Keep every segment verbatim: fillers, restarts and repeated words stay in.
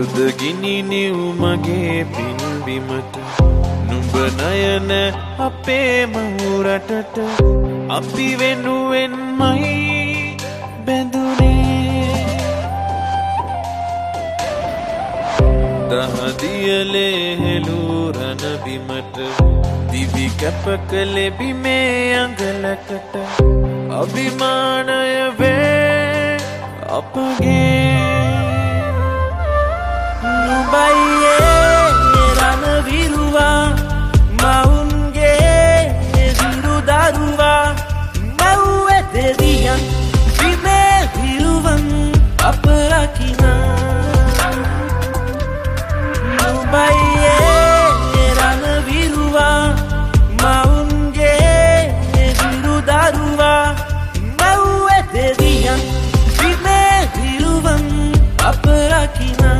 යුද ගිනි නිව් මගේ පින්බිමට නුඹ නයන අපේම උරටට අපි වෙනුවෙන්මයි බැඳුනේ දහදියලේ හෙළුරන බිමට දිවි කැප කළේ බිමේ අඟලකට අභිමානය වේ අපගේ නුඹයේ රණ විරුවා මවුන්ගේ විරු දරුවා මව්වේ දෙවියන් බිමේ විරුවන් අප රකිනා නුඹයේ රණ විරුවා මවුන්ගේ විරු දරුවා මව්වේ දෙවියන් බිමේ විරුවන් අප රකිනා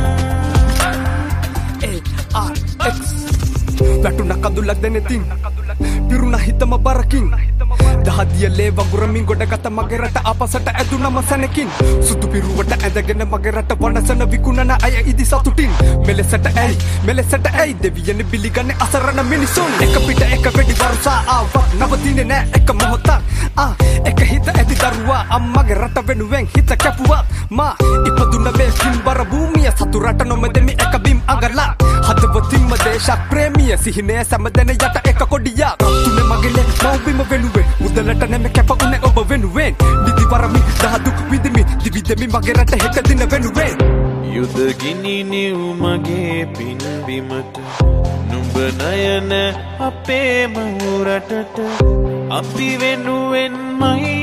වැටුණ කඳුලක් දැනෙතින් පිරුණ හිතම බරකින් දහදියලේ වගුරමින් ගොඩගත මගේ රට අපසට ඇදුනම සැනකින් සුදු පිරුවට ඇඳගෙන මගේ රට වනසන විකුණන අය ඉදි සතුටින් මෙලෙසට ඇයි මෙලෙසට ඇයි දෙවියන් බිලිගන්නේ අසරණ මිනිසුන් එක පිට එක වෙඩි වරුසා ආවත් නවතින්නේ නෑ එක මොහොතක් ආ එක හිත ඇති දරුවා අම්මගේ රට වෙනුවෙන් හිත කැපුවා මා ඉපදුන මේ පින්බර භූමිය සතු රට නොමැදෙමි එක බිම් අඟලා හදවතින්ම දේශක් ප්‍රේමිය සිහිනය සැමදෙන යට එක කොඩියක් රත්තුනේ මගිලේ මව්බිම වෙනුවෙන් මුදලට නෙමෙ කැප උනේ ඔබ වෙනුවෙන් නිදි වරමි දහදුක් විදිමි දිවි දෙමි මගේ රට හෙට දින වෙනුවෙන් යුද ගිනි නිව් මගේ පින්බිමට නුඹ නයන අපේම උරටට අපි වෙනුවෙන්මයි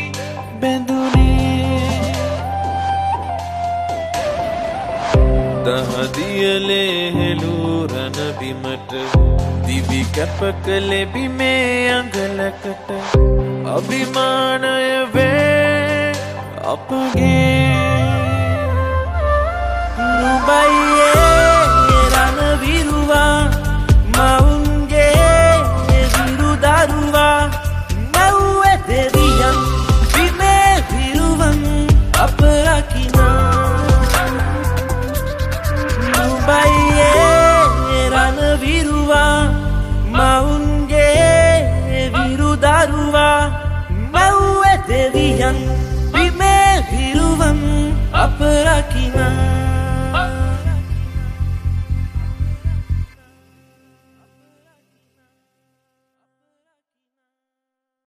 බැඳුනේ දහදියලේ හෙළුරන බිමට දිවි කැප කළේ බිමේ අඟලකට අභිමානය වේ අපගේ නුඹයේ රණ විරුවා මවුන්ගේ විරු දරුවා මව්වේ දෙවියන් බිමේ විරුවන් අප රකිනා නුඹයේ රණ විරුවා මවුන්ගේ විරු දරුවා මව්වේ දෙවියන් බිමේ විරුවන් අප රකිනා